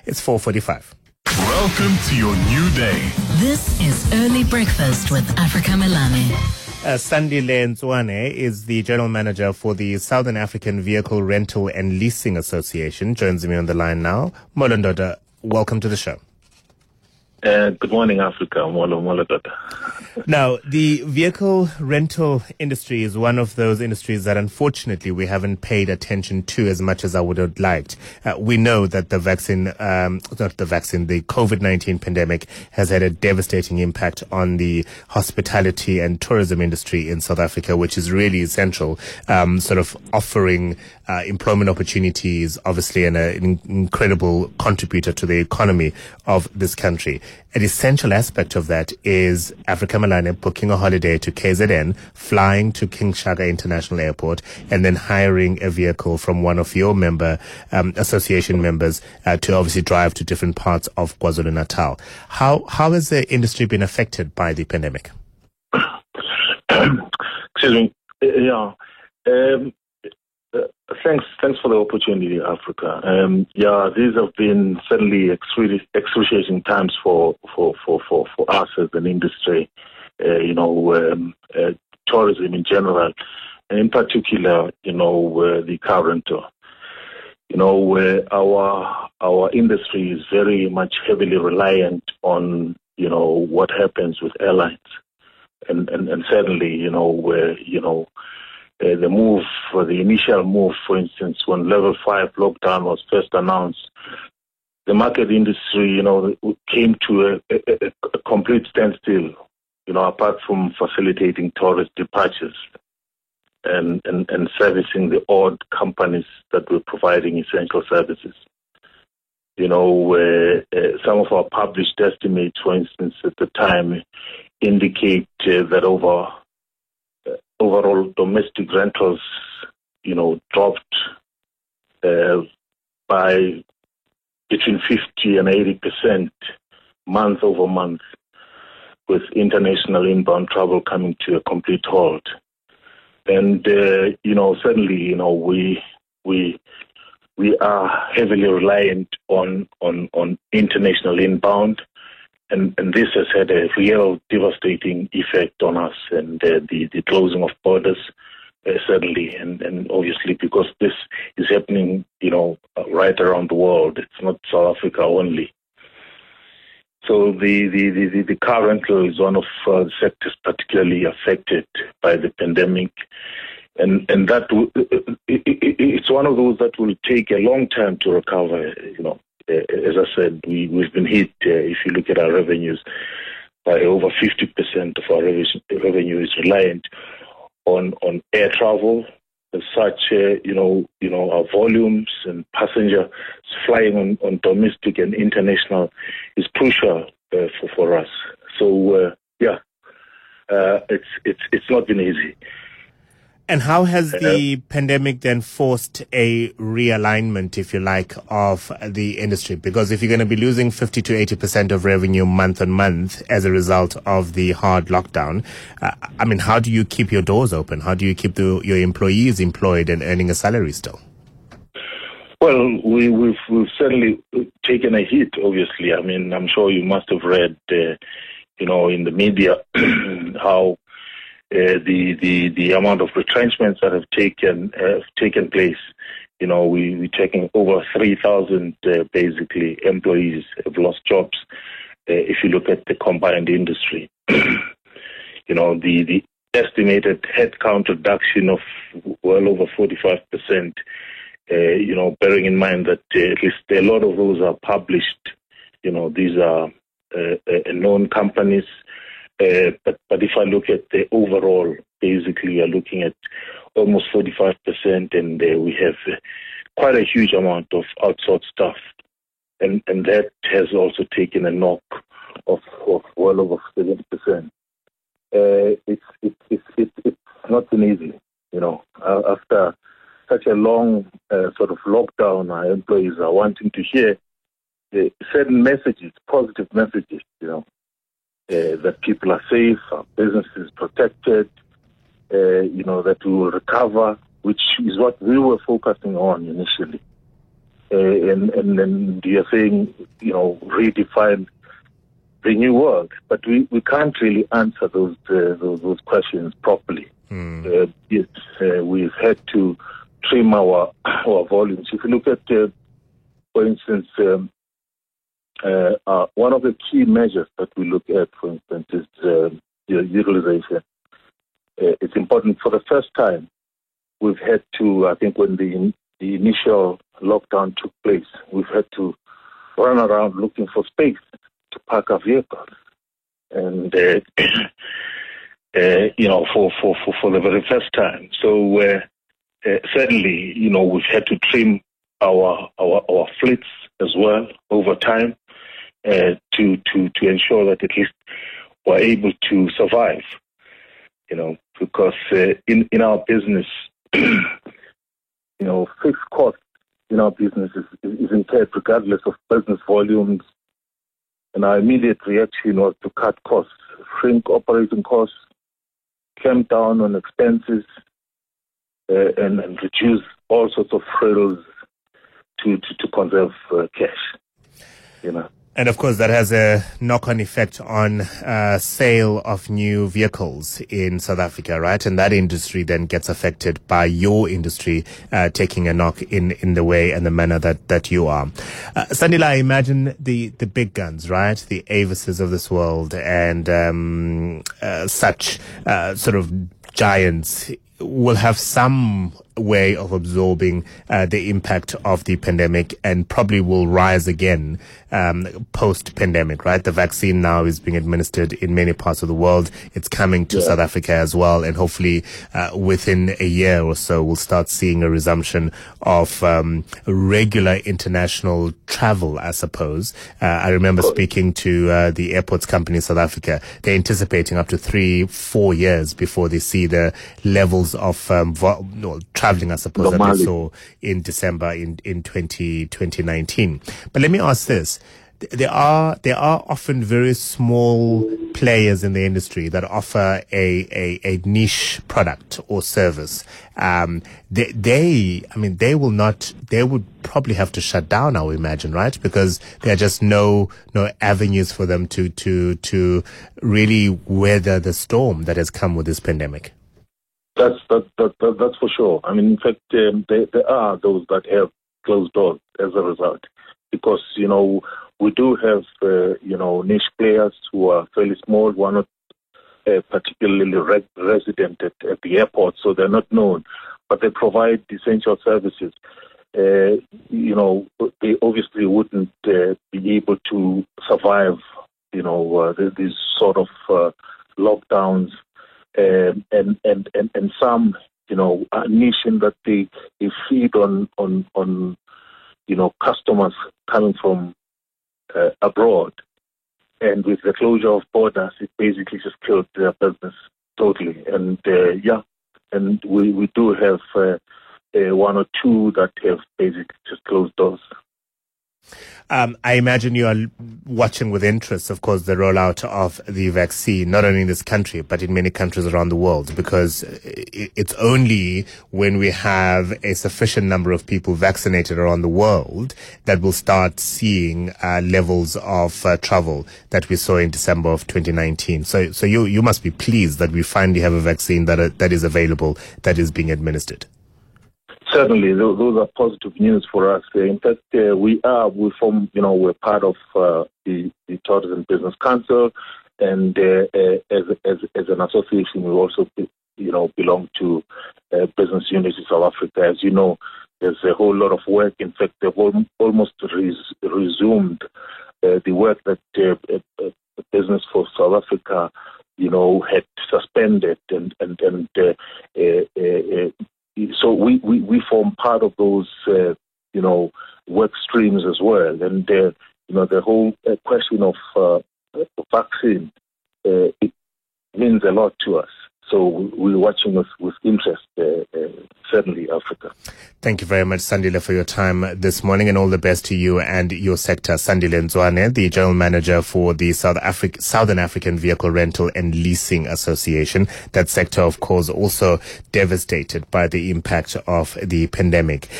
It's 4:45. Welcome to your new day. This is Early Breakfast with Africa Melane. Sandile Ntswane is the General Manager for the Southern African Vehicle Rental and Leasing Association. Joins me on the line now. Molondoda, welcome to the show. Good morning, Africa. Molondoda. Now, the vehicle rental industry is one of those industries that unfortunately we haven't paid attention to as much as I would have liked. We know that the COVID-19 pandemic has had a devastating impact on the hospitality and tourism industry in South Africa, which is really essential, sort of offering employment opportunities, obviously, and an incredible contributor to the economy of this country. An essential aspect of that is Africa Melane booking a holiday to KZN, flying to King Shaka International Airport, and then hiring a vehicle from one of your association members to obviously drive to different parts of KwaZulu-Natal. How has the industry been affected by the pandemic? Excuse me. Thanks for the opportunity, Africa. These have been certainly excruciating times for us as an industry. Tourism in general, and in particular, the car rental. Our industry is very much heavily reliant on what happens with airlines, and certainly the initial move, for instance, when level 5 lockdown was first announced, the market industry, came to a complete standstill, apart from facilitating tourist departures and servicing the odd companies that were providing essential services. Some of our published estimates, for instance, at the time indicate that overall domestic rentals, dropped by between 50 and 80% month over month, with international inbound travel coming to a complete halt. And certainly, we are heavily reliant on international inbound. And this has had a real devastating effect on us, and the closing of borders, certainly, and obviously because this is happening, right around the world. It's not South Africa only. So the car rental is one of the sectors particularly affected by the pandemic, and that it's one of those that will take a long time to recover. As I said, we've been hit. If you look at our revenues, by over 50% of our revenue is reliant on air travel. As such, our volumes and passengers flying on domestic and international is crucial for us. So it's not been easy. And how has the pandemic then forced a realignment, if you like, of the industry? Because if you're going to be losing 50 to 80% of revenue month on month as a result of the hard lockdown, how do you keep your doors open? How do you keep your employees employed and earning a salary still? Well, we've certainly taken a hit, obviously. I'm sure you must have read, in the media how the amount of retrenchments that have taken place. We're taking over 3,000 basically employees have lost jobs. If you look at the combined industry, the estimated headcount reduction of well over 45%. Bearing in mind that at least a lot of those are published. These are known companies. But if I look at the overall, basically, we are looking at almost 45%, and we have quite a huge amount of outsourced staff, and that has also taken a knock of well over 70%. It's not been easy, After such a long sort of lockdown, our employees are wanting to hear certain messages, positive messages, that people are safe, our business is protected, that we will recover, which is what we were focusing on initially. and then you're saying, redefine the new world, but we can't really answer those questions properly. Yes, we've had to trim our volumes. If you look at, for instance, one of the key measures that we look at, for instance, is utilization. It's important. For the first time, we've had to, I think when the initial lockdown took place, we've had to run around looking for space to park our vehicles. And, for the very first time. So certainly, we've had to trim our fleets as well over time to ensure that at least we're able to survive. Because in our business, fixed costs in our business is incurred regardless of business volumes. And our immediate reaction was to cut costs, shrink operating costs, clamp down on expenses, and reduce all sorts of frills to conserve cash. And of course, that has a knock-on effect on sale of new vehicles in South Africa, right? And that industry then gets affected by your industry taking a knock in the way and the manner that you are. Sandile, I imagine the big guns, right? The Avises of this world and such sort of giants will have some way of absorbing the impact of the pandemic and probably will rise again post-pandemic, right? The vaccine now is being administered in many parts of the world. It's coming to South Africa as well, and hopefully within a year or so we'll start seeing a resumption of regular international travel, I suppose. I remember speaking to the airports company in South Africa. They're anticipating up to 3-4 years before they see the levels of traveling, I suppose, that they saw in December in 2019. But let me ask this. There are often very small players in the industry that offer a niche product or service. They would probably have to shut down, I would imagine, right? Because there are just no avenues for them to really weather the storm that has come with this pandemic. That's for sure. I mean, in fact, there are those that have closed doors as a result, because we do have niche players who are fairly small, who are not particularly resident at the airport, so they're not known, but they provide essential services. They obviously wouldn't be able to survive, these sort of lockdowns. And some, are niche in that they feed on customers coming from abroad. And with the closure of borders, it basically just killed their business totally. And and we do have one or two that have basically just closed doors. I imagine you are watching with interest, of course, the rollout of the vaccine, not only in this country, but in many countries around the world, because it's only when we have a sufficient number of people vaccinated around the world that we'll start seeing levels of travel that we saw in December of 2019. So you must be pleased that we finally have a vaccine that is available, that is being administered. Certainly, those are positive news for us. In fact, we're part of the Tourism Business Council, and as an association, we also, belong to Business Unity South Africa. As you know, there's a whole lot of work. In fact, they've almost resumed the work that Business for South Africa, had suspended, and so we form part of those, work streams as well. And, the whole question of vaccine, it means a lot to us. So we're watching us with interest, certainly Africa. Thank you very much, Sandile, for your time this morning, and all the best to you and your sector. Sandile Nzwane, the General Manager for the Southern African Vehicle Rental and Leasing Association. That sector, of course, also devastated by the impact of the pandemic.